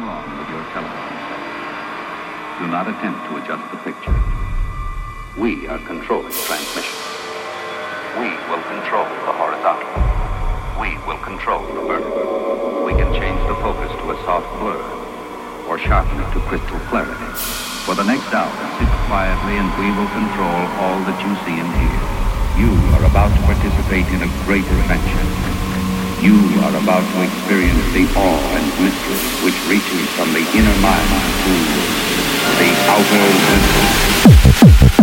wrong with your telephone set. Do not attempt to adjust the picture. We are controlling transmission. We will control the horizontal. We will control the vertical. We can change the focus to a soft blur or sharpen it to crystal clarity. For the next hour, sit quietly and we will control all that you see and hear. You are about to participate in a great adventure. You are about to experience the awe and mystery which reaches from the inner mind to the outer world.